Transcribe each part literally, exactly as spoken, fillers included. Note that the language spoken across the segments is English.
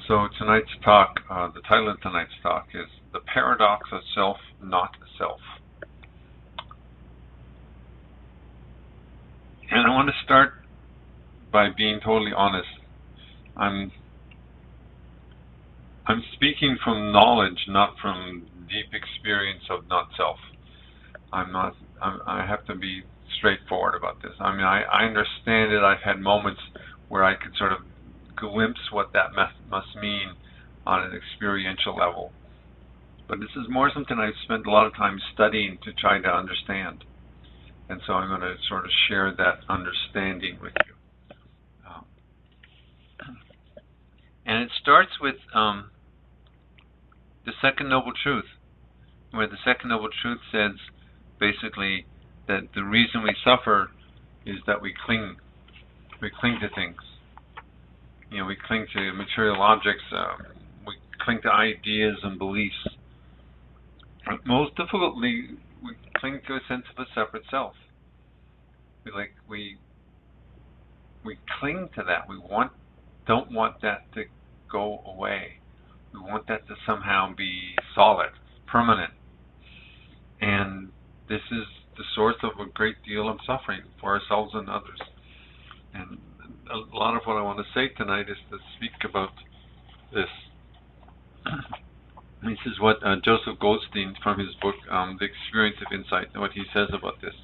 So tonight's talk, uh, the title of tonight's talk is The Paradox of Self, Not Self. And I want to start by being totally honest. I'm I'm speaking from knowledge, not from deep experience of not self. I'm not. I'm, I have to be straightforward about this. I mean, I, I understand it. I've had moments where I could sort of glimpse what that must, must mean on an experiential level. But this is more something I've spent a lot of time studying to try to understand. And so I'm going to sort of share that understanding with you. Um, and it starts with um, the Second Noble Truth, where the Second Noble Truth says basically that the reason we suffer is that we cling. We cling to things. You know, we cling to material objects. Uh, we cling to ideas and beliefs. But most difficultly, we cling to a sense of a separate self. We like we we cling to that. We want don't want that to go away. We want that to somehow be solid, permanent. And this is the source of a great deal of suffering for ourselves and others. And a lot of what I want to say tonight is to speak about this. This is what uh, Joseph Goldstein, from his book, um, The Experience of Insight, what he says about this.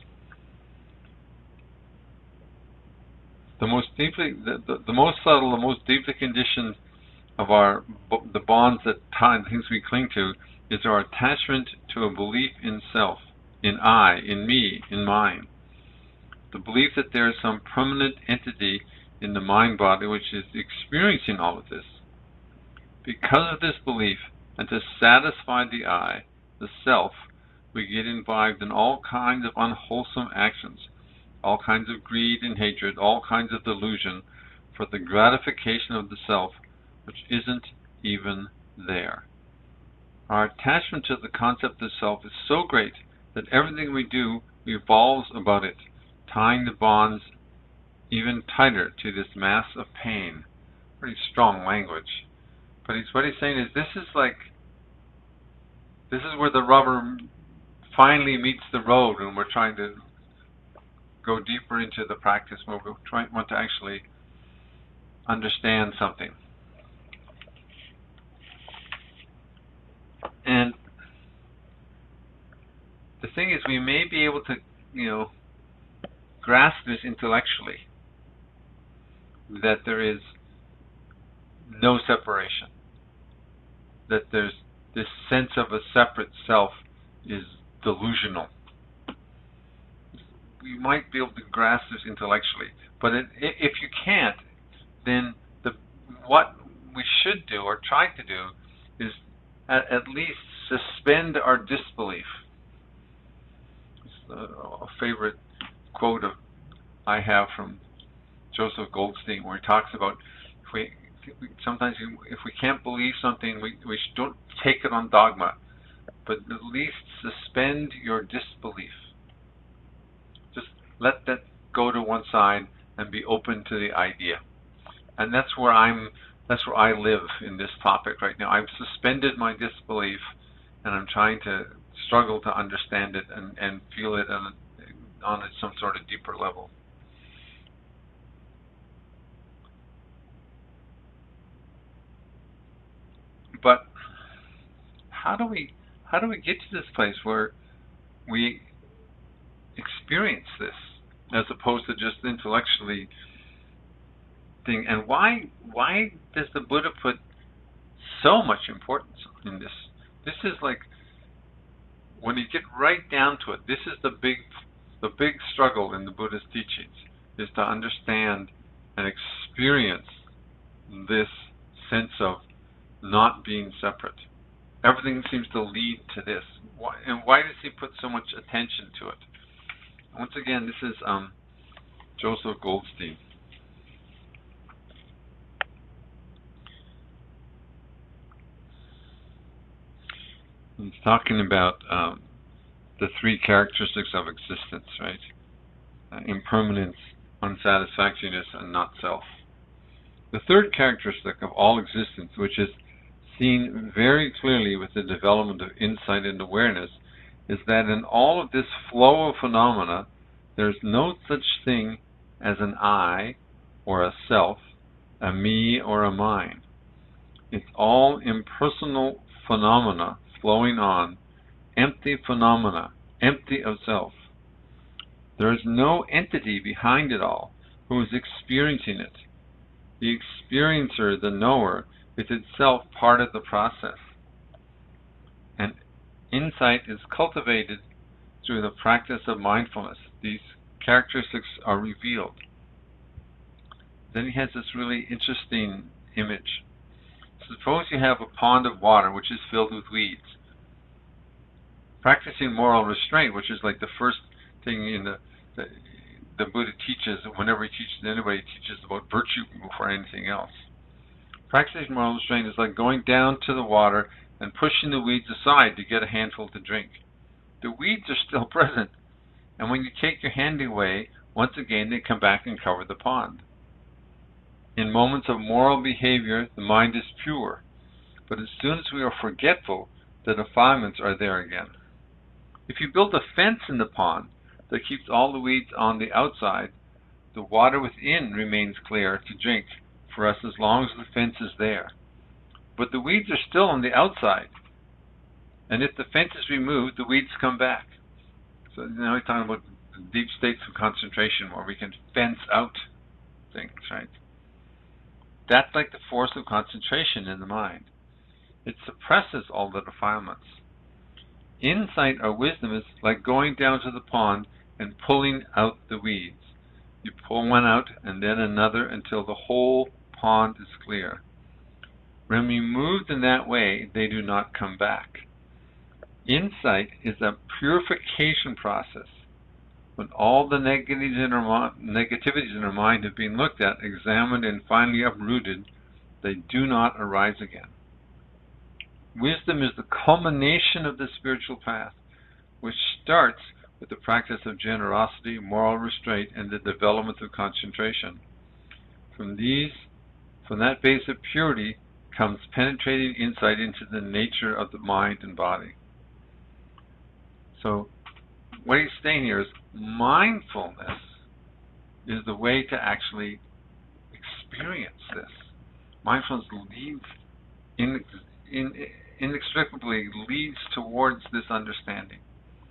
The most deeply, the, the, the most subtle, the most deeply conditioned of our, the bonds that tie, the things we cling to, is our attachment to a belief in self, in I, in me, in mine. The belief that there is some permanent entity in the mind body which is experiencing all of this. Because of this belief, and to satisfy the I, the self, we get involved in all kinds of unwholesome actions, all kinds of greed and hatred, all kinds of delusion, for the gratification of the self, which isn't even there. Our attachment to the concept of self is so great that everything we do revolves about it, tying the bonds even tighter to this mass of pain. Pretty strong language. But he's, what he's saying is this is like, this is where the rubber finally meets the road when we're trying to go deeper into the practice, where we try, want to actually understand something. And the thing is, we may be able to, you know, grasp this intellectually, that there is no separation, that there's this sense of a separate self is delusional. You might be able to grasp this intellectually, but it, if you can't, then the what we should do or try to do is at, at least suspend our disbelief. It's a, a favorite quote of I have from Joseph Goldstein, where he talks about if we sometimes if we can't believe something, we we don't take it on dogma, but at least suspend your disbelief. Just let that go to one side and be open to the idea. And that's where I'm. That's where I live in this topic right now. I've suspended my disbelief, and I'm trying to struggle to understand it and, and feel it on, on some sort of deeper level. But how do we how do we get to this place where we experience this as opposed to just intellectually thing? And why why does the Buddha put so much importance in this? This is like, when you get right down to it, this is the big the big struggle in the Buddha's teachings, is to understand and experience this sense of not being separate. Everything seems to lead to this. Why, and why does he put so much attention to it? Once again, this is um, Joseph Goldstein. He's talking about um, the three characteristics of existence, right? Uh, impermanence, unsatisfactoriness, and not self. The third characteristic of all existence, which is seen very clearly with the development of insight and awareness, is that in all of this flow of phenomena, there's no such thing as an I or a self, a me or a mine. It's all impersonal phenomena flowing on, empty phenomena, empty of self. There is no entity behind it all who is experiencing it. The experiencer, the knower, is itself part of the process. And insight is cultivated through the practice of mindfulness. These characteristics are revealed. Then he has this really interesting image. Suppose you have a pond of water which is filled with weeds. Practicing moral restraint, which is like the first thing in the, the, the Buddha teaches, whenever he teaches anybody, he teaches about virtue before anything else. Practicing moral restraint is like going down to the water and pushing the weeds aside to get a handful to drink. The weeds are still present, and when you take your hand away, once again they come back and cover the pond. In moments of moral behavior, the mind is pure, but as soon as we are forgetful, the defilements are there again. If you build a fence in the pond that keeps all the weeds on the outside, the water within remains clear to drink for us as long as the fence is there. But the weeds are still on the outside, and if the fence is removed, the weeds come back. So now we're talking about deep states of concentration where we can fence out things, right? That's like the force of concentration in the mind. It suppresses all the defilements. Insight or wisdom is like going down to the pond and pulling out the weeds. You pull one out and then another until the whole pond is clear. When removed in that way, they do not come back. Insight is a purification process. When all the negatives in our, negativities in our mind have been looked at, examined, and finally uprooted, they do not arise again. Wisdom is the culmination of the spiritual path, which starts with the practice of generosity, moral restraint, and the development of concentration. From these, from that base of purity, comes penetrating insight into the nature of the mind and body. So, what he's saying here is mindfulness is the way to actually experience this. Mindfulness leads, in, in, inextricably leads towards this understanding.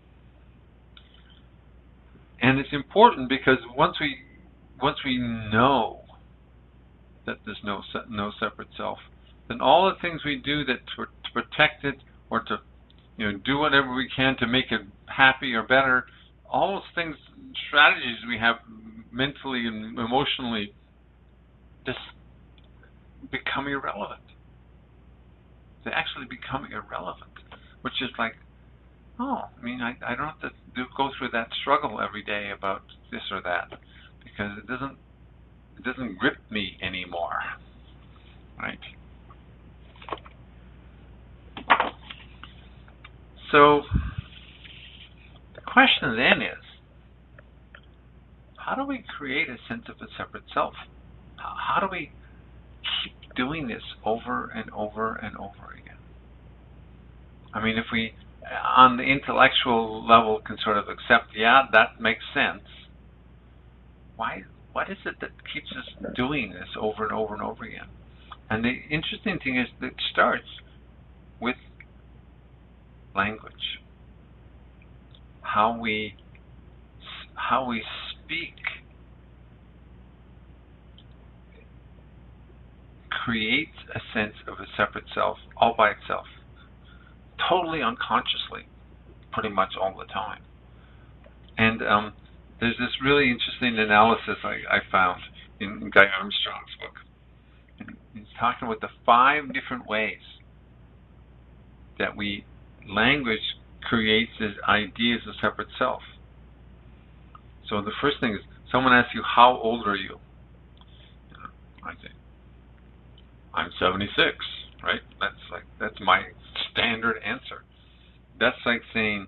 And it's important because once we once we know that there's no no separate self, then all the things we do that to, to protect it or to you know do whatever we can to make it happy or better, all those things, strategies we have mentally and emotionally, just become irrelevant. They actually become irrelevant, which is like, oh, I mean, I, I don't have to do, go through that struggle every day about this or that because it doesn't it doesn't grip me anymore, right? So the question then is, how do we create a sense of a separate self? How, how do we keep doing this over and over and over again? I mean, if we, on the intellectual level, can sort of accept, yeah, that makes sense, why? What is it that keeps us doing this over and over and over again? And the interesting thing is that it starts with language. How we how we speak creates a sense of a separate self all by itself, totally unconsciously, pretty much all the time. And um, there's this really interesting analysis I, I found in Guy Armstrong's book. And he's talking about the five different ways that we language creates this ideas of separate self. So the first thing is, someone asks you, how old are you? I say, I'm seventy-six, right? That's like that's my standard answer. That's like saying,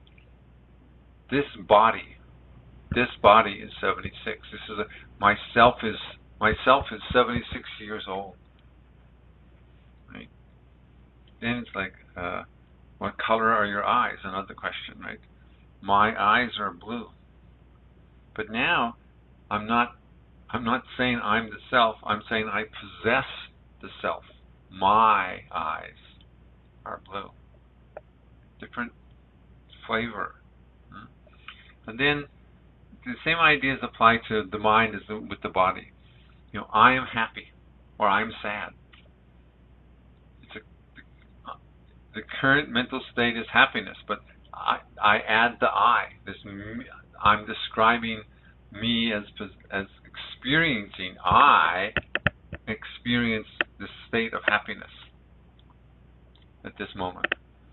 this body, this body is seventy-six. This is a, myself is Myself is seventy-six years old. Right? Then it's like, uh, what color are your eyes? Another question, right? My eyes are blue. But now, I'm not, I'm not saying I'm the self. I'm saying I possess the self. My eyes are blue. Different flavor. And then the same ideas apply to the mind as the, with the body. You know, I am happy, or I'm sad. It's a, the current mental state is happiness, but I, I add the I. This me, I'm describing me as as experiencing. I experience this state of happiness at this moment.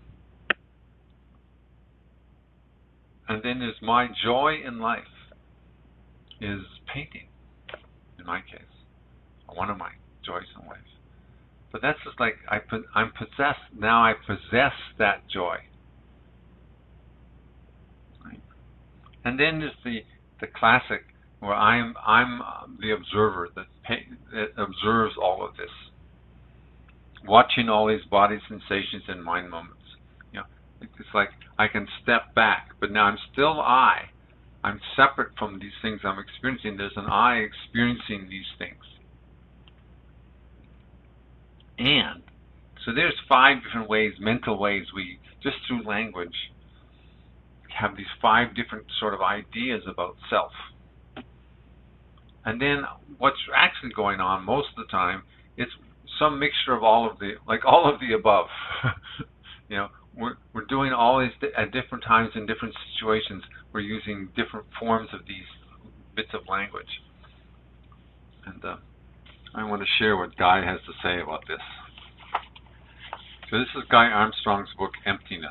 And then there's my joy in life is painting, in my case, one of my joys in life. But that's just like I, I'm possessed. Now I possess that joy. Right? And then there's the the classic where I'm I'm the observer that, pay, that observes all of this, watching all these body sensations and mind moments. You know, it's like I can step back, but now I'm still I. I'm separate from these things I'm experiencing. There's an I experiencing these things. And so there's five different ways, mental ways, we, just through language, have these five different sort of ideas about self. And then what's actually going on most of the time is some mixture of all of the, like all of the above. You know, we're, we're doing all these at different times in different situations. We're using different forms of these bits of language. And uh, I want to share what Guy has to say about this. So this is Guy Armstrong's book, Emptiness.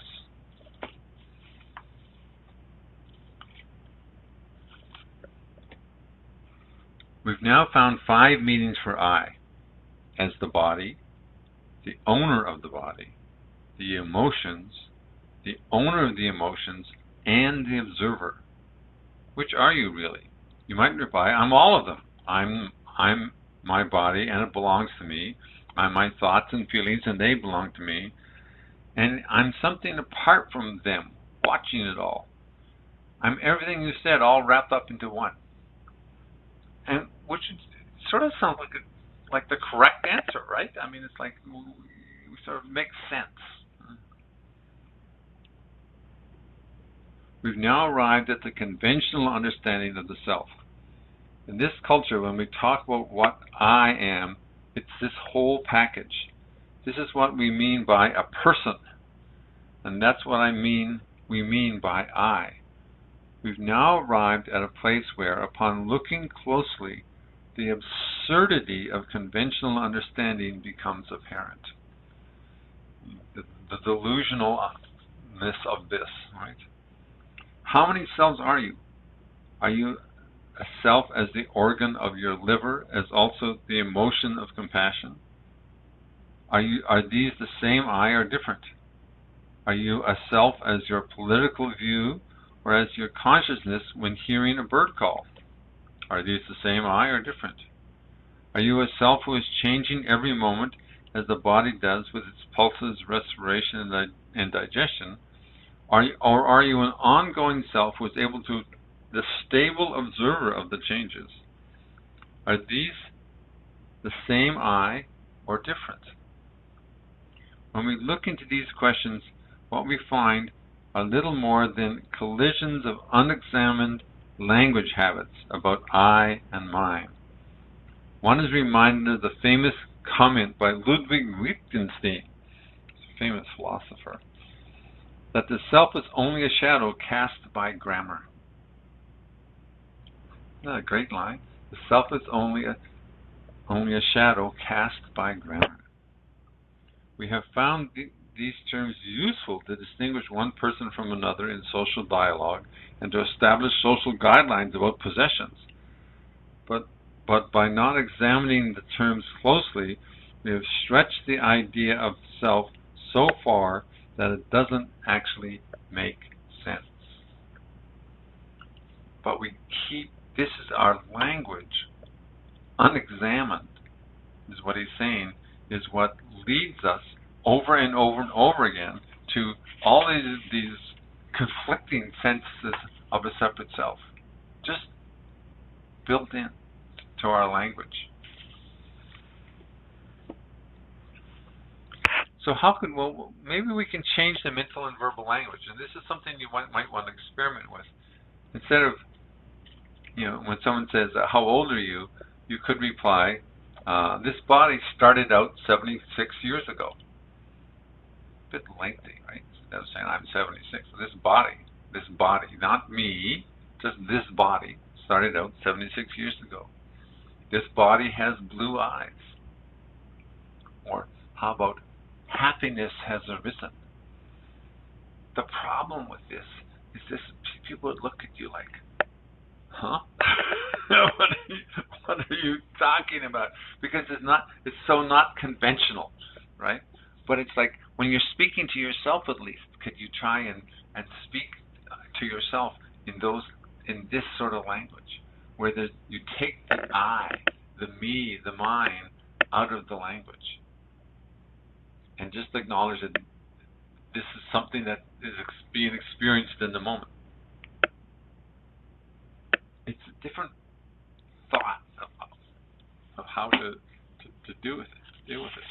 We've now found five meanings for I, as the body, the owner of the body, the emotions, the owner of the emotions, and the observer. Which are you really? You might reply, I'm all of them. I'm I'm my body and it belongs to me. I'm my thoughts and feelings and they belong to me. And I'm something apart from them, watching it all. I'm everything you said all wrapped up into one. And which sort of sounds like a, like the correct answer, right? I mean, it's like it sort of makes sense. We've now arrived at the conventional understanding of the self. In this culture, when we talk about what I am, it's this whole package. This is what we mean by a person. And that's what I mean, we mean by I. We've now arrived at a place where, upon looking closely, the absurdity of conventional understanding becomes apparent. The, the delusionalness of this, right? How many selves are you? Are you a self as the organ of your liver, as also the emotion of compassion? Are you are these the same I or different? Are you a self as your political view or as your consciousness when hearing a bird call? Are these the same I or different? Are you a self who is changing every moment as the body does with its pulses, respiration, and, di and digestion? Are you, or are you an ongoing self who is able to, the stable observer of the changes? Are these the same I or different? When we look into these questions, what we find are little more than collisions of unexamined language habits about I and mine. One is reminded of the famous comment by Ludwig Wittgenstein, a famous philosopher, that the self is only a shadow cast by grammar. Isn't that a great line? The self is only a, only a shadow cast by grammar. We have found th these terms useful to distinguish one person from another in social dialogue and to establish social guidelines about possessions. But, but by not examining the terms closely, we have stretched the idea of self so far that it doesn't actually make sense. But we keep, this is our language. unexamined, is what he's saying, is what leads us over and over and over again to all these, these conflicting senses of a separate self, just built in to our language. So how could, well, maybe we can change the mental and verbal language, and this is something you might, might want to experiment with. Instead of, you know, when someone says, uh, how old are you, you could reply, uh, this body started out seventy-six years ago. A bit lengthy, right? Instead of saying I'm seventy-six, this body, this body, not me, just this body, started out seventy-six years ago. This body has blue eyes. Or how about happiness has arisen? The problem with this is this: people would look at you like, huh? what, are you, what are you talking about? Because it's not, it's so not conventional, right? But it's like when you're speaking to yourself, at least, could you try and, and speak to yourself in those, in this sort of language, where the, you take the I, the me, the mine out of the language, and just acknowledge that this is something that is ex being experienced in the moment. It's a different thought of, of how to, to, to do with it, deal with it.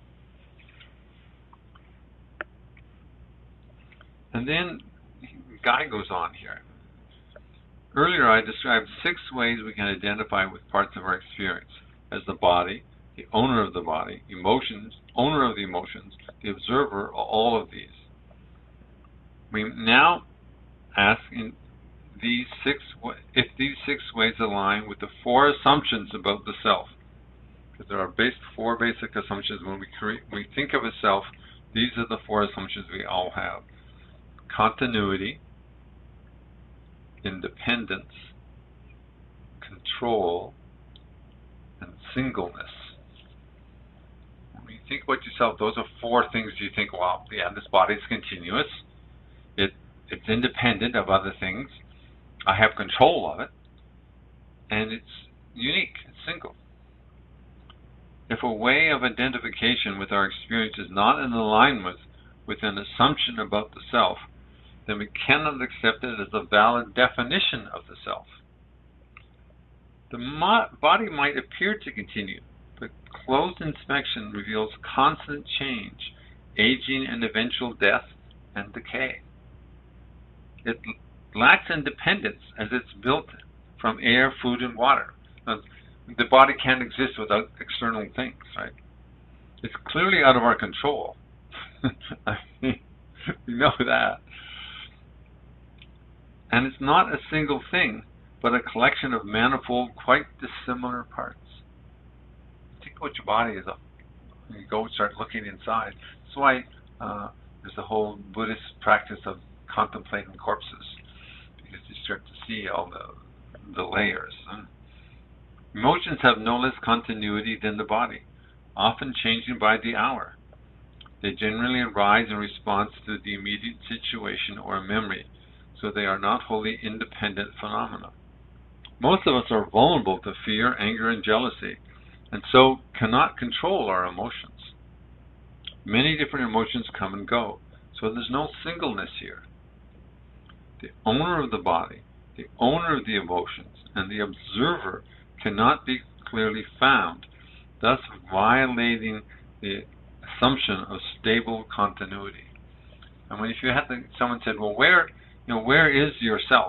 And then Guy goes on here. Earlier I described six ways we can identify with parts of our experience: as the body, the owner of the body, emotions, owner of the emotions, the observer, all of these. We now ask in these six if these six ways align with the four assumptions about the self. Because there are base, four basic assumptions when we create, we think of a self. These are the four assumptions we all have: continuity, independence, control, and singleness. When you think about yourself, those are four things you think, well, yeah, this body is continuous. It, it's independent of other things. I have control of it. And it's unique, it's single. If a way of identification with our experience is not in alignment with an assumption about the self, then we cannot accept it as a valid definition of the self. The mo body might appear to continue, but close inspection reveals constant change, aging and eventual death and decay. It lacks independence as it's built from air, food, and water. Now, the body can't exist without external things, right? It's clearly out of our control. I mean, we know that. And it's not a single thing, but a collection of manifold, quite dissimilar parts. Think about your body as a, when you go start looking inside. That's why uh, there's the whole Buddhist practice of contemplating corpses, because you start to see all the, the layers. Emotions have no less continuity than the body, often changing by the hour. They generally arise in response to the immediate situation or memory, so they are not wholly independent phenomena. Most of us are vulnerable to fear, anger, and jealousy, and so cannot control our emotions. Many different emotions come and go, so there's no singleness here. The owner of the body, the owner of the emotions, and the observer cannot be clearly found, thus violating the assumption of stable continuity. And when if you had to, someone said, well, where, you know, where is yourself?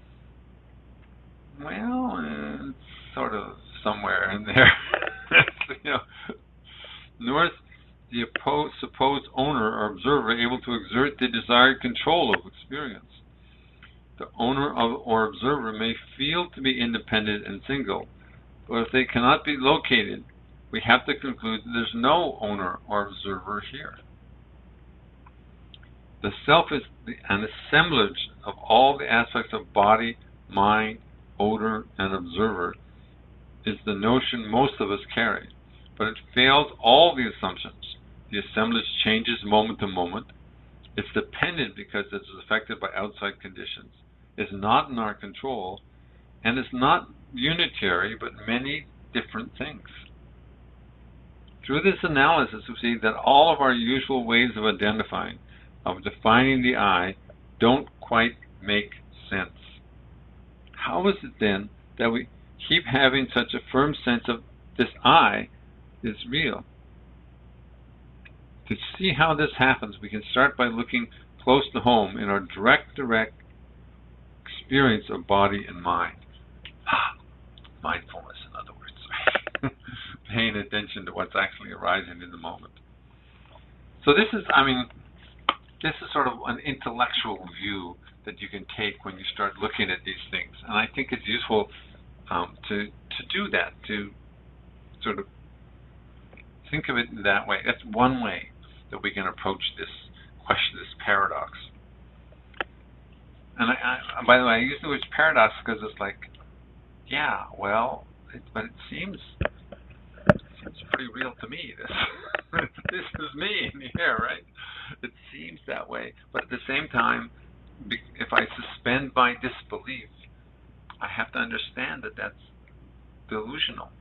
Well, it's sort of somewhere in there. You know, nor is the opposed, supposed owner or observer able to exert the desired control of experience. The owner of or observer may feel to be independent and single, but if they cannot be located, we have to conclude that there's no owner or observer here. The self is an assemblage of all the aspects of body, mind, odor, and observer, is the notion most of us carry, but it fails all the assumptions. The assemblage changes moment to moment. It's dependent because it is affected by outside conditions, is not in our control, and is not unitary, but many different things. Through this analysis, we see that all of our usual ways of identifying, of defining the I, don't quite make sense. How is it then that we keep having such a firm sense of this I is real? To see how this happens, we can start by looking close to home in our direct, direct experience of body and mind. Mindfulness, in other words. Paying attention to what's actually arising in the moment. So this is, I mean, this is sort of an intellectual view that you can take when you start looking at these things. And I think it's useful um, to, to do that, to sort of think of it that way. That's one way that we can approach this question, this paradox. And I, I, by the way, I use the word paradox because it's like, yeah, well, it, but it seems seems pretty real to me. This, this is me in here, right? It seems that way, but at the same time, if I suspend my disbelief, I have to understand that that's delusional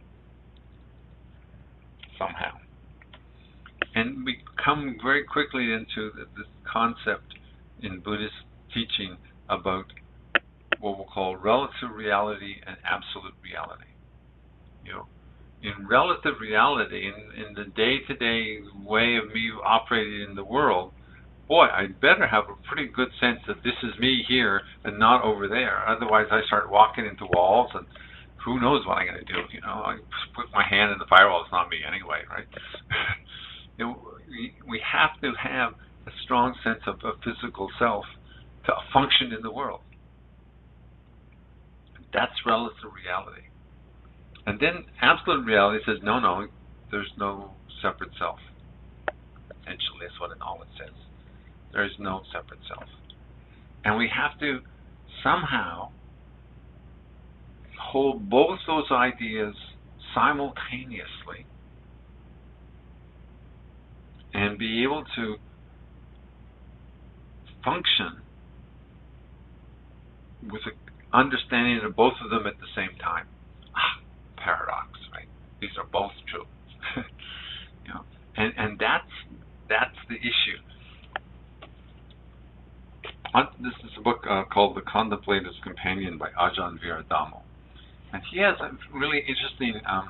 somehow. And we come very quickly into this concept in Buddhist teaching about what we'll call relative reality and absolute reality. You know, in relative reality, in, in the day-to-day way of me operating in the world, boy, I'd better have a pretty good sense that this is me here and not over there. Otherwise, I start walking into walls, and who knows what I'm going to do. You know, I put my hand in the firewall. It's not me anyway, right? You know, we, we have to have a strong sense of a physical self to function in the world. That's relative reality. And then absolute reality says, no, no, there's no separate self. Essentially, that's what all it says. There is no separate self. And we have to somehow hold both those ideas simultaneously and be able to function with an understanding of both of them at the same time. Ah, paradox, right? These are both true. You know, and and that's that's the issue. This is a book uh, called The Contemplative's Companion by Ajahn Viradamo, and he has a really interesting, um,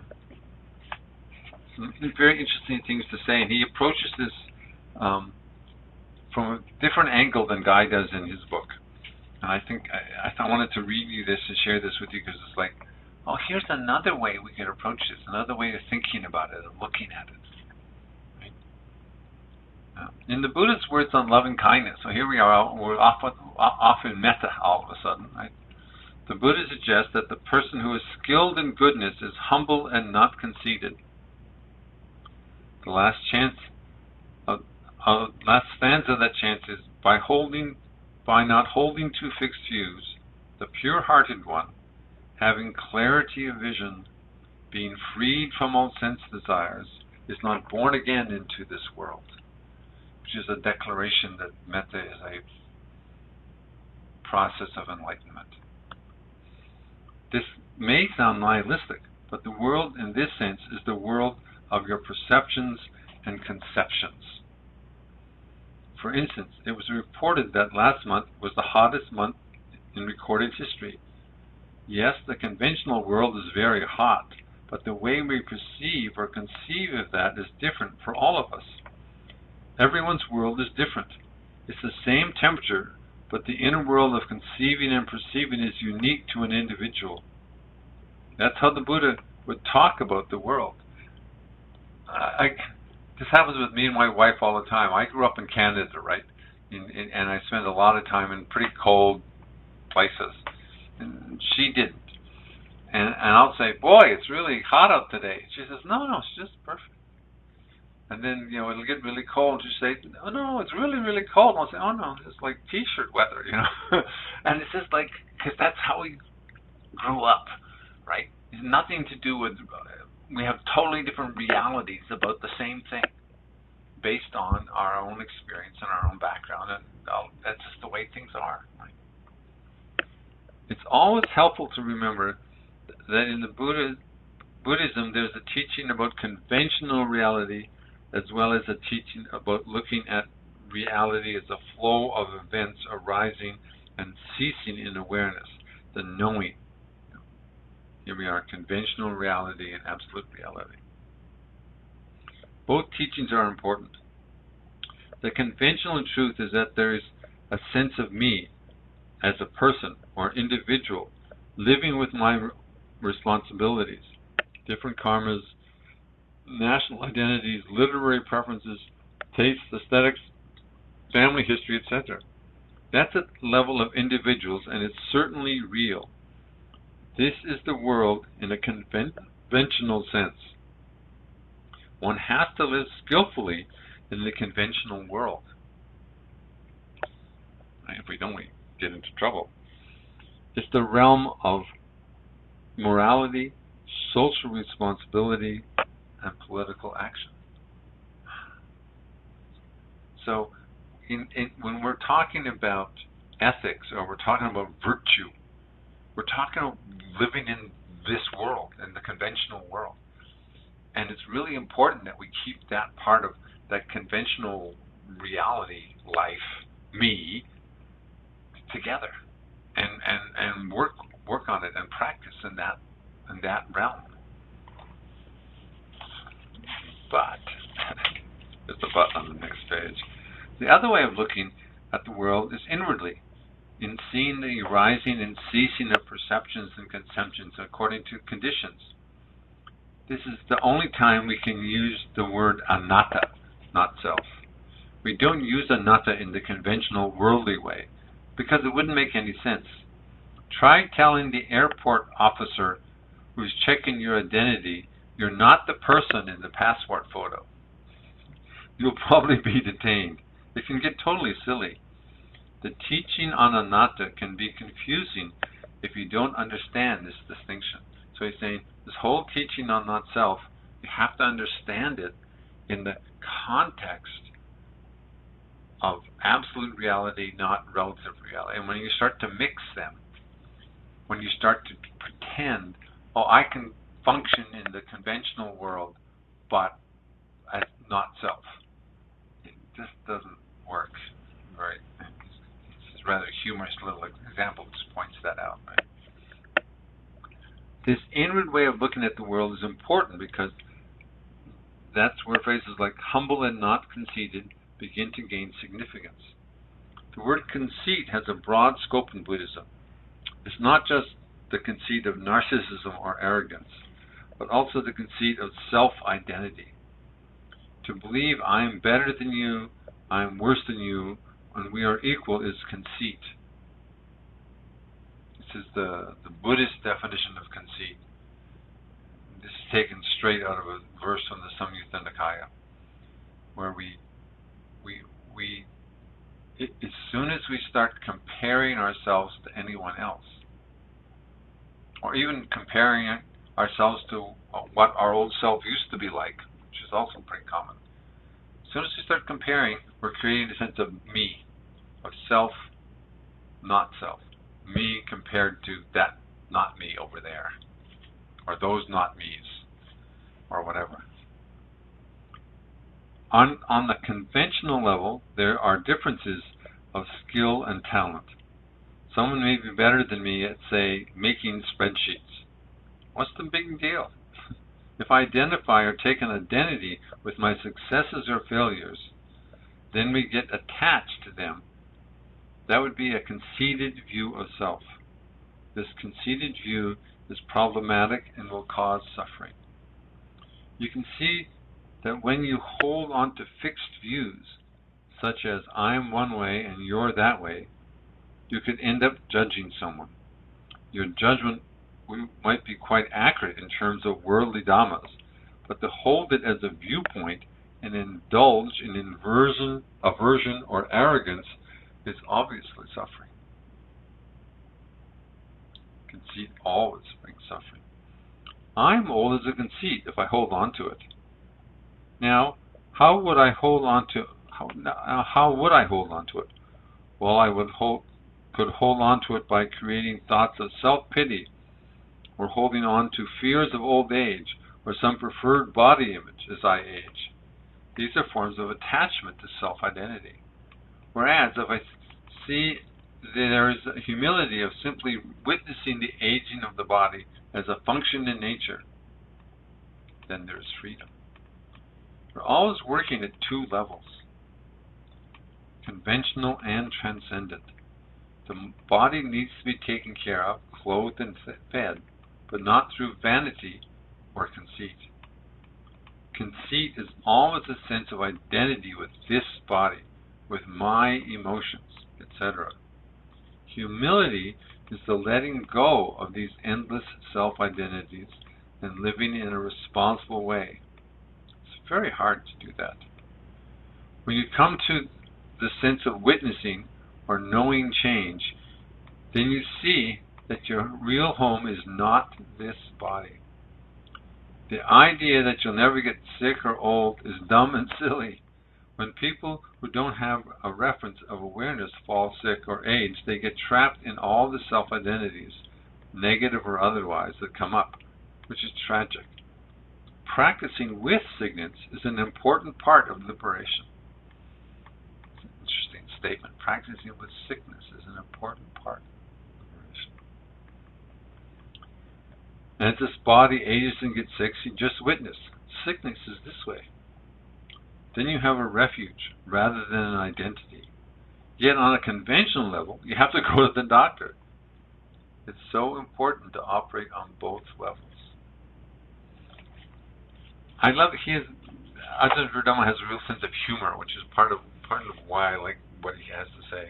some very interesting things to say, and he approaches this um, from a different angle than Guy does in his book. And I think I, I wanted to read you this and share this with you because it's like, oh, here's another way we can approach this, another way of thinking about it and looking at it. Right? Uh, in the Buddha's words on loving kindness, so here we are, we're off, off in metta all of a sudden, right? The Buddha suggests that the person who is skilled in goodness is humble and not conceited. The last chance, uh, uh, last stanza of that chant is, by holding By not holding to fixed views, the pure-hearted one, having clarity of vision, being freed from all sense desires, is not born again into this world, which is a declaration that metta is a process of enlightenment. This may sound nihilistic, but the world in this sense is the world of your perceptions and conceptions. For instance, it was reported that last month was the hottest month in recorded history. Yes, the conventional world is very hot, but the way we perceive or conceive of that is different for all of us. Everyone's world is different. It's the same temperature, but the inner world of conceiving and perceiving is unique to an individual. That's how the Buddha would talk about the world. I, This happens with me and my wife all the time. I grew up in Canada, right? In, in, and I spent a lot of time in pretty cold places. And she didn't. And, and I'll say, boy, it's really hot out today. She says, no, no, it's just perfect. And then, you know, it'll get really cold. She'll say, oh, no, it's really, really cold. And I'll say, oh, no, it's like T-shirt weather, you know. And it's just like, because that's how we grew up, right? It's nothing to do with... Uh, we have totally different realities about the same thing based on our own experience and our own background, and uh, that's just the way things are. Right? It's always helpful to remember that in the Buddha, Buddhism, there's a teaching about conventional reality as well as a teaching about looking at reality as a flow of events arising and ceasing in awareness, the knowing. Here we are, conventional reality and absolute reality. Both teachings are important. The conventional truth is that there is a sense of me as a person or individual living with my responsibilities, different karmas, national identities, literary preferences, tastes, aesthetics, family history, et cetera. That's at the level of individuals, and it's certainly real. This is the world in a conven conventional sense. One has to live skillfully in the conventional world. If we don't, we get into trouble. It's the realm of morality, social responsibility, and political action. So, in, in, when we're talking about ethics or we're talking about virtue, we're talking about living in this world, in the conventional world. And it's really important that we keep that part of that conventional reality, life, me, together, and and and work work on it and practice in that in that realm. But there's a but on the next page. The other way of looking at the world is inwardly, in seeing the rising and ceasing of perceptions and conceptions according to conditions. This is the only time we can use the word anatta, not self. We don't use anatta in the conventional worldly way, because it wouldn't make any sense. Try telling the airport officer who's checking your identity you're not the person in the passport photo. You'll probably be detained. It can get totally silly. The teaching on anatta can be confusing if you don't understand this distinction. So he's saying this whole teaching on not self, you have to understand it in the context of absolute reality, not relative reality. And when you start to mix them, when you start to pretend, oh, I can function in the conventional world, but as not self, it just doesn't work. Right? It's a rather humorous little example just points that out. Right? This inward way of looking at the world is important because that's where phrases like humble and not conceited begin to gain significance. The word conceit has a broad scope in Buddhism. It's not just the conceit of narcissism or arrogance, but also the conceit of self-identity. To believe I am better than you, I am worse than you, and we are equal is conceit. This is the, the Buddhist definition of conceit. This is taken straight out of a verse from the Samyutta Nikaya, where we we we it, as soon as we start comparing ourselves to anyone else, or even comparing ourselves to what our old self used to be like, which is also pretty common. As soon as we start comparing, we're creating a sense of me, of self, not self. Me compared to that not me over there, or those not me's, or whatever. On, on the conventional level, there are differences of skill and talent. Someone may be better than me at, say, making spreadsheets. What's the big deal? If I identify or take an identity with my successes or failures, then we get attached to them. That would be a conceited view of self. This conceited view is problematic and will cause suffering. You can see that when you hold on to fixed views, such as I'm one way and you're that way, you could end up judging someone. Your judgment might be quite accurate in terms of worldly dhammas, but to hold it as a viewpoint and indulge in inversion, aversion, or arrogance is obviously suffering. Conceit always brings suffering. I'm old as a conceit if I hold on to it. Now, how would I hold on to how, how would I hold on to it? Well, I would hold could hold on to it by creating thoughts of self-pity or holding on to fears of old age, or some preferred body image as I age. These are forms of attachment to self-identity. Whereas if I see there is a humility of simply witnessing the aging of the body as a function in nature, then there's freedom. We're always working at two levels, conventional and transcendent. The body needs to be taken care of, clothed and fed, but not through vanity or conceit. Conceit is always a sense of identity with this body, with my emotions, et cetera. Humility is the letting go of these endless self-identities and living in a responsible way. It's very hard to do that. When you come to the sense of witnessing or knowing change, then you see that your real home is not this body. The idea that you'll never get sick or old is dumb and silly. When people who don't have a reference of awareness fall sick or age, they get trapped in all the self-identities, negative or otherwise, that come up, which is tragic. Practicing with sickness is an important part of liberation. It's an interesting statement. Practicing with sickness is an important part of liberation. And as this body ages and gets sick, you just witness. Sickness is this way. Then you have a refuge rather than an identity. Yet on a conventional level, you have to go to the doctor. It's so important to operate on both levels. I love that he has, Ajahn Sridharma has a real sense of humor, which is part of part of why I like what he has to say.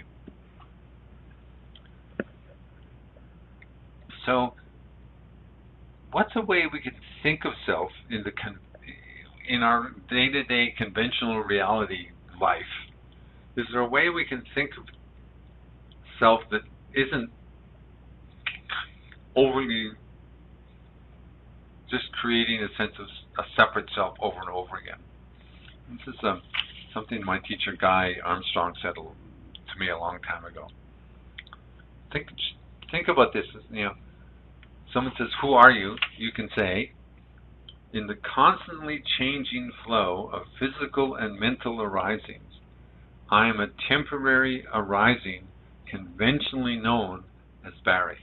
So, what's a way we can think of self in the con in our day-to-day conventional reality life? Is there a way we can think of self that isn't overly just creating a sense of a separate self over and over again? This is um, something my teacher Guy Armstrong said to me a long time ago. Think, think about this. You know, someone says, "Who are you?" You can say, "In the constantly changing flow of physical and mental arisings, I am a temporary arising, conventionally known as Barry."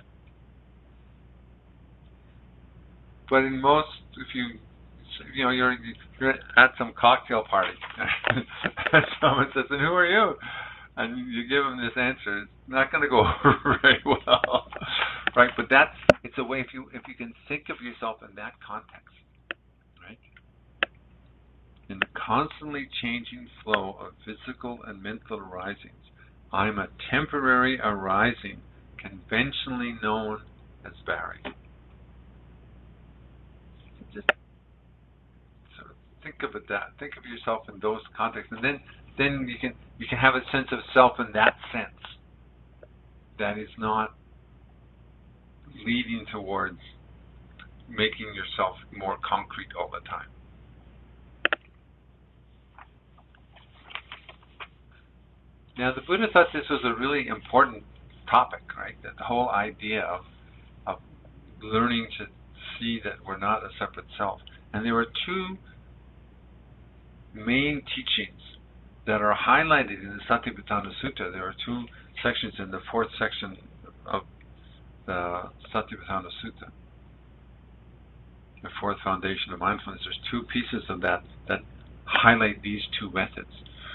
But in most, if you, you know, you're you're at some cocktail party, and someone says, "And who are you?" and you give them this answer, it's not going to go over very well, right? But that's it's a way if you if you can think of yourself in that context, right? In the constantly changing flow of physical and mental arisings, I am a temporary arising, conventionally known as Barry. Just sort of think of it that think of yourself in those contexts, and then then you can you can have a sense of self in that sense that is not leading towards making yourself more concrete all the time. Now, the Buddha thought this was a really important topic, right? That the whole idea of of learning to see that we're not a separate self. And there were two main teachings that are highlighted in the Satipatthana Sutta. There are two sections in the fourth section of the Satipatthana Sutta, the fourth foundation of mindfulness. There's two pieces of that that highlight these two methods.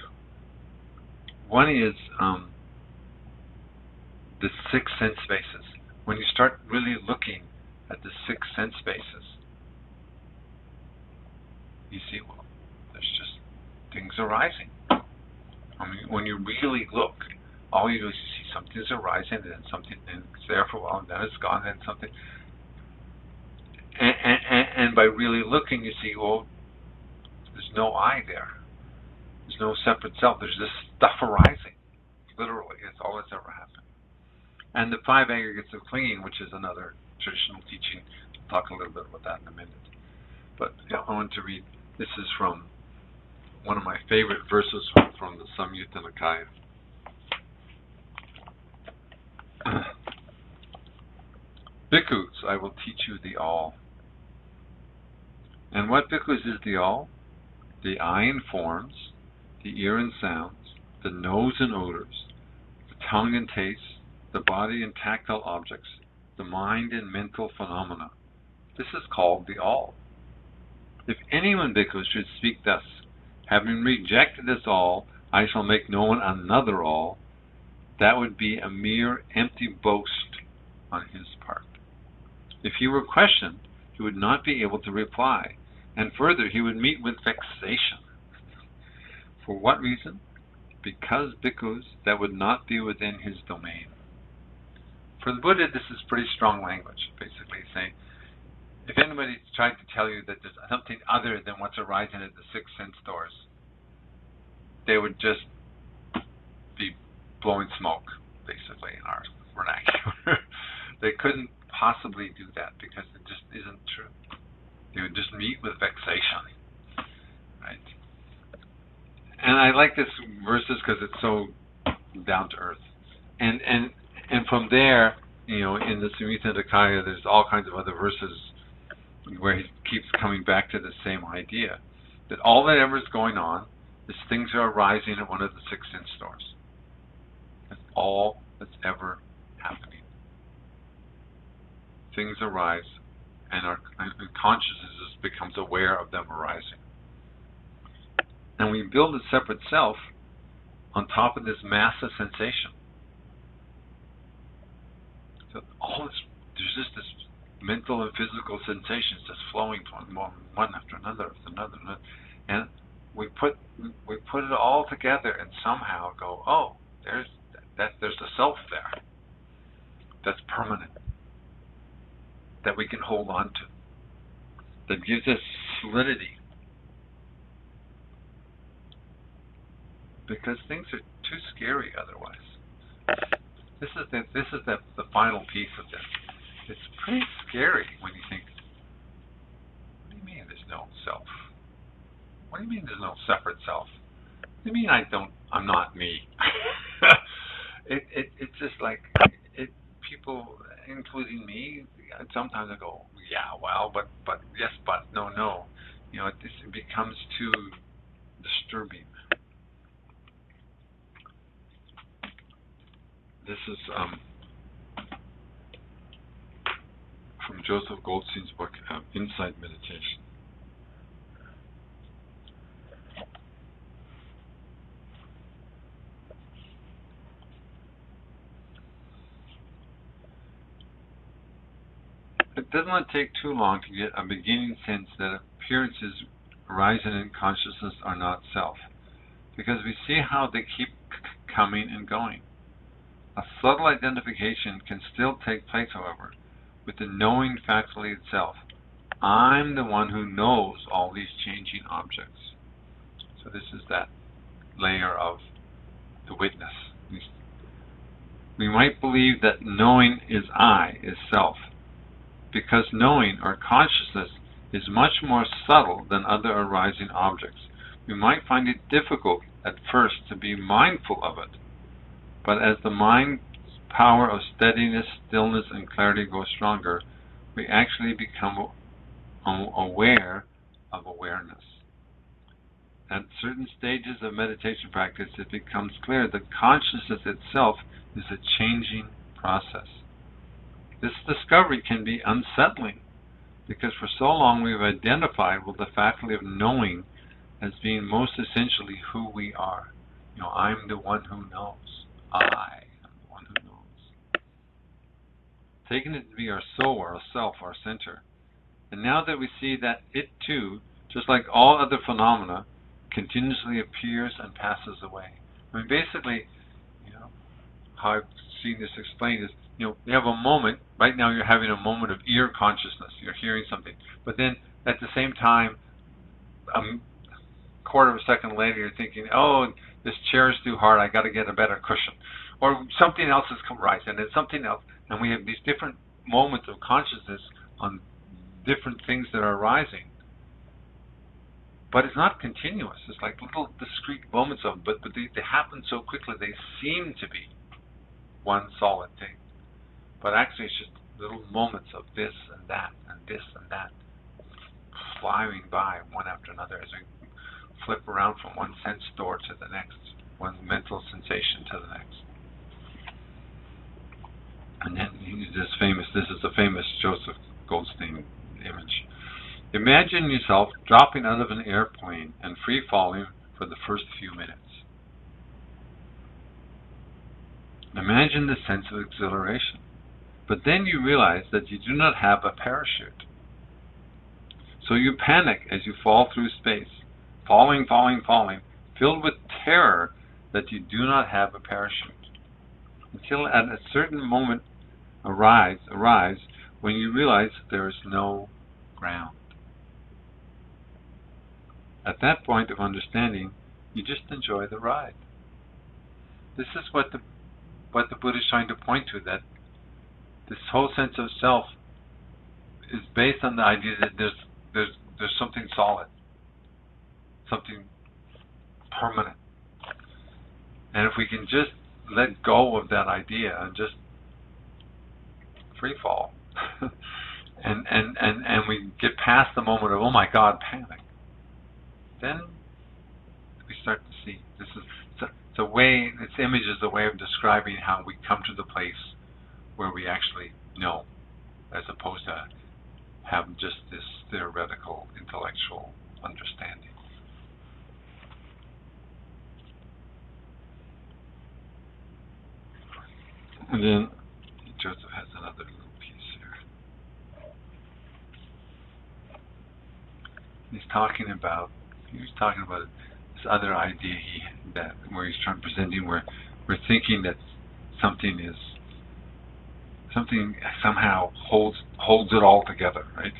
One is um, the six sense bases. When you start really looking at the six sense bases, you see, well, there's just things arising. I mean, when you really look, all you do is you see something's arising, and then something, and it's there for a while, and then it's gone, and then something. And, and, and by really looking, you see, well, there's no I there. There's no separate self. There's this stuff arising. Literally, it's all that's ever happened. And the five aggregates of clinging, which is another traditional teaching. I'll talk a little bit about that in a minute. But yeah, I want to read. This is from one of my favorite verses from, from the Samyutta Nikaya. bhikkhus, I will teach you the all. And what bhikkhus is the all? The eye in forms, the ear in sounds, the nose in odors, the tongue in tastes, the body in tactile objects, the mind in mental phenomena. This is called the all. If anyone, bhikkhus, should speak thus, having rejected this all, I shall make known another all, that would be a mere empty boast on his part. If he were questioned, he would not be able to reply, and further, he would meet with vexation. For what reason? Because, bhikkhus, that would not be within his domain. For the Buddha, this is pretty strong language, basically saying, if anybody tried to tell you that there's something other than what's arising at the six sense doors, they would just be blowing smoke, basically, in our vernacular. They couldn't possibly do that because it just isn't true. They would just meet with vexation, right? And I like this verses because it's so down to earth. And and and from there, you know, in the Samyutta Nikaya, there's all kinds of other verses where he keeps coming back to the same idea, that all that ever is going on is things are arising at one of the six sense doors. That's all that's ever happening. Things arise, and our and consciousness becomes aware of them arising. And we build a separate self on top of this mass of sensation. So all this, there's just this mental and physical sensations just flowing from one, one after another, after another, another, and we put we put it all together and somehow go, oh, there's that there's a self there that's permanent, that we can hold on to, that gives us solidity. Because things are too scary otherwise. This is the this is the the final piece of this. It's pretty scary when you think, what do you mean there's no self? What do you mean there's no separate self? What do you mean I don't I'm not me? it it it's just like it people, including me, sometimes I go, yeah, well, but but yes, but no, no. You know, it, it becomes too disturbing. This is um, from Joseph Goldstein's book, uh, Insight Meditation. It does not take too long to get a beginning sense that appearances arising in consciousness are not self, because we see how they keep c- coming and going. A subtle identification can still take place, however, with the knowing faculty itself. I'm the one who knows all these changing objects. So this is that layer of the witness. We might believe that knowing is I, is self, because knowing or consciousness is much more subtle than other arising objects. We might find it difficult at first to be mindful of it. But as the mind's power of steadiness, stillness, and clarity grows stronger, we actually become aware of awareness. At certain stages of meditation practice, it becomes clear that consciousness itself is a changing process. This discovery can be unsettling, because for so long we've identified with the faculty of knowing as being most essentially who we are. You know, I'm the one who knows. I am the one who knows. Taking it to be our soul, our self, our center. And now that we see that it too, just like all other phenomena, continuously appears and passes away. I mean, basically, you know, how I've seen this explained is, you know, you have a moment, right now you're having a moment of ear consciousness, you're hearing something, but then at the same time, a quarter of a second later, you're thinking, oh, this chair is too hard, I got to get a better cushion. Or something else has come right, and then something else. And we have these different moments of consciousness on different things that are arising. But it's not continuous. It's like little discrete moments of, but, but they, they happen so quickly, they seem to be one solid thing. But actually, it's just little moments of this and that and this and that flying by one after another as we flip around from one sense door to the next, one mental sensation to the next. And then this famous, this is a famous Joseph Goldstein image. Imagine yourself dropping out of an airplane and free falling for the first few minutes. Imagine the sense of exhilaration. But then you realize that you do not have a parachute. So you panic as you fall through space, falling, falling, falling, filled with terror that you do not have a parachute. Until at a certain moment arrives, arrives when you realize there is no ground. At that point of understanding, you just enjoy the ride. This is what the what the Buddha is trying to point to, that this whole sense of self is based on the idea that there's there's there's something solid, something permanent. And if we can just let go of that idea and just free fall, and, and, and, and we get past the moment of, oh my God, panic, then we start to see. This is it's a, it's a way, this image is a way of describing how we come to the place where we actually know, as opposed to have just this theoretical, intellectual understanding. And then Joseph has another little piece here. He's talking about, he was talking about this other idea he that where he's trying presenting where we're thinking that something is something somehow holds holds it all together, right?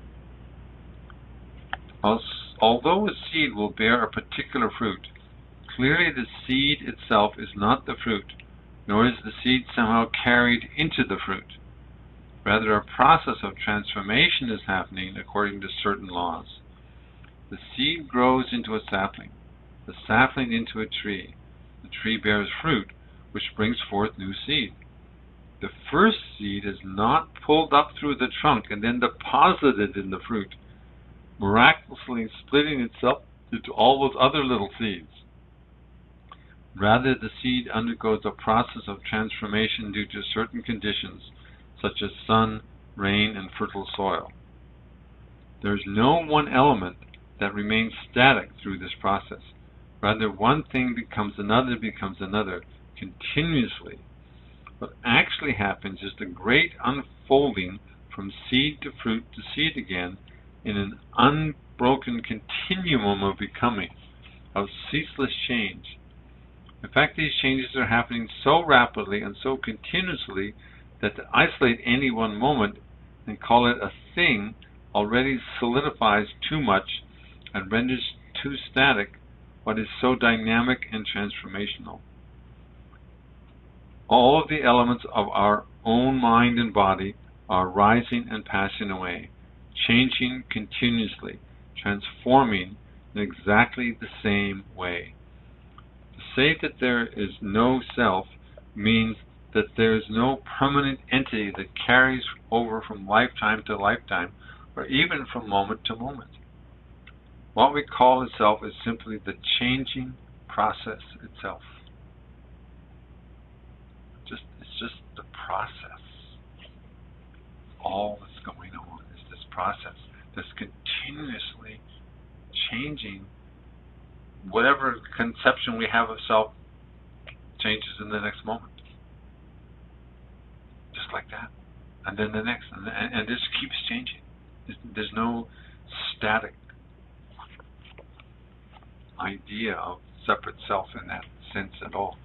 Although a seed will bear a particular fruit, clearly the seed itself is not the fruit, nor is the seed somehow carried into the fruit. Rather, a process of transformation is happening according to certain laws. The seed grows into a sapling, the sapling into a tree. The tree bears fruit, which brings forth new seed. The first seed is not pulled up through the trunk and then deposited in the fruit, miraculously splitting itself into all those other little seeds. Rather, the seed undergoes a process of transformation due to certain conditions, such as sun, rain, and fertile soil. There is no one element that remains static through this process. Rather, one thing becomes another, becomes another, continuously. What actually happens is the great unfolding from seed to fruit to seed again in an unbroken continuum of becoming, of ceaseless change. In fact, these changes are happening so rapidly and so continuously that to isolate any one moment and call it a thing already solidifies too much and renders too static what is so dynamic and transformational. All of the elements of our own mind and body are rising and passing away, changing continuously, transforming in exactly the same way. To say that there is no self means that there is no permanent entity that carries over from lifetime to lifetime, or even from moment to moment. What we call a self is simply the changing process itself. Just, it's just the process. All that's going on is this process that's continuously changing. Whatever conception we have of self changes in the next moment. Just like that. And then the next. And, and, and this keeps changing. There's, there's no static idea of separate self in that sense at all.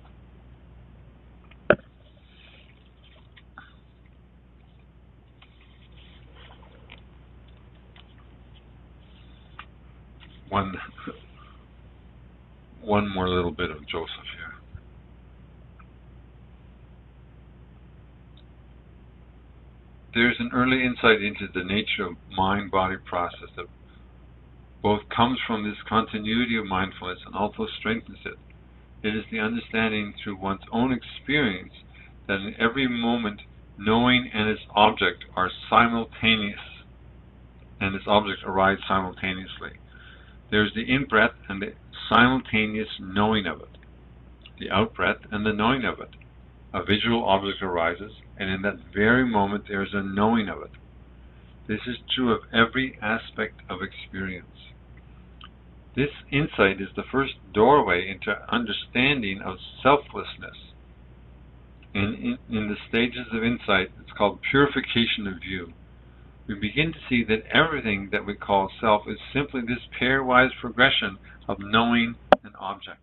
One, one more little bit of Joseph here. There is an early insight into the nature of mind-body process that both comes from this continuity of mindfulness and also strengthens it. It is the understanding through one's own experience that in every moment knowing and its object are simultaneous, and its object arise simultaneously. There's the in-breath and the simultaneous knowing of it, the out-breath and the knowing of it. A visual object arises, and in that very moment there is a knowing of it. This is true of every aspect of experience. This insight is the first doorway into understanding of selflessness. In, in, in the stages of insight, it's called purification of view. We begin to see that everything that we call self is simply this pairwise progression of knowing an object.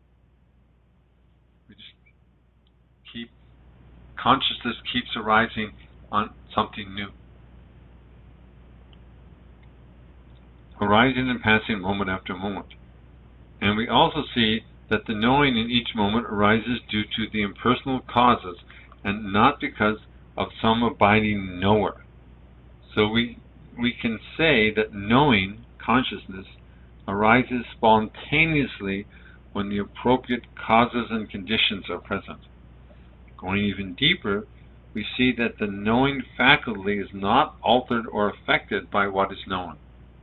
We just keep, consciousness keeps arising on something new. Arising and passing moment after moment. And we also see that the knowing in each moment arises due to the impersonal causes and not because of some abiding knower. So we we can say that knowing, consciousness, arises spontaneously when the appropriate causes and conditions are present. Going even deeper, we see that the knowing faculty is not altered or affected by what is known.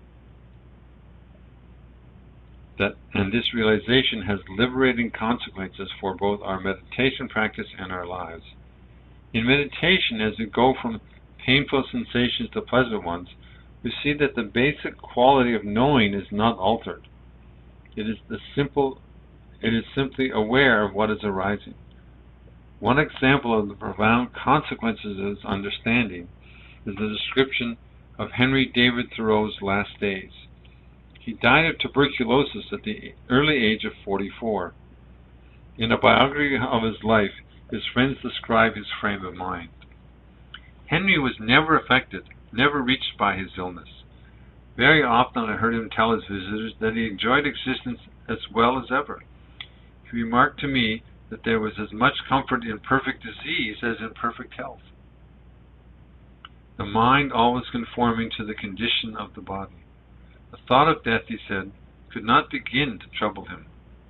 That, and this realization has liberating consequences for both our meditation practice and our lives. In meditation, as we go from painful sensations to pleasant ones, we see that the basic quality of knowing is not altered. It is the simple, it is simply aware of what is arising. One example of the profound consequences of this understanding is the description of Henry David Thoreau's last days. He died of tuberculosis at the early age of forty-four. In a biography of his life, his friends describe his frame of mind. Henry was never affected, never reached by his illness. Very often I heard him tell his visitors that he enjoyed existence as well as ever. He remarked to me that there was as much comfort in perfect disease as in perfect health. The mind always conforming to the condition of the body. The thought of death, he said, could not begin to trouble him.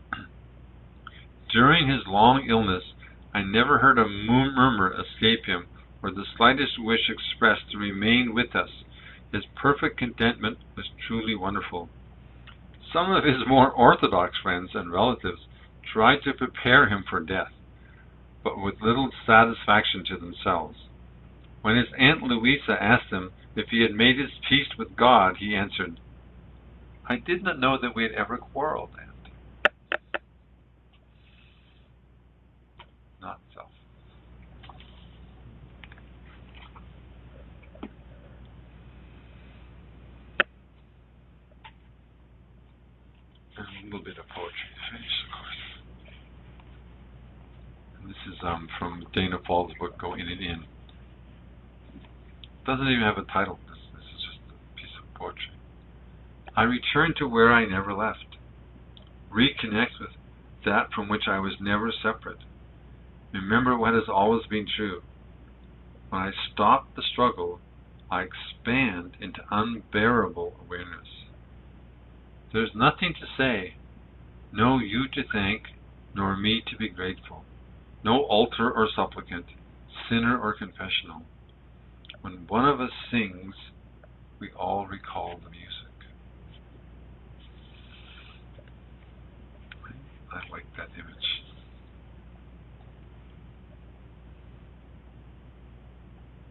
During his long illness, I never heard a murmur escape him or the slightest wish expressed to remain with us. His perfect contentment was truly wonderful. Some of his more orthodox friends and relatives tried to prepare him for death, but with little satisfaction to themselves. When his Aunt Louisa asked him if he had made his peace with God, he answered, "I did not know that we had ever quarreled, Aunt." Not self. And a little bit of poetry to finish, of course. And this is um, from Dana Paul's book, Go In and In. It doesn't even have a title. This, this is just a piece of poetry. I return to where I never left. Reconnect with that from which I was never separate. Remember what has always been true. When I stop the struggle, I expand into unbearable awareness. There's nothing to say, no you to thank, nor me to be grateful, no altar or supplicant, sinner or confessional. When one of us sings, we all recall the music. I like that image.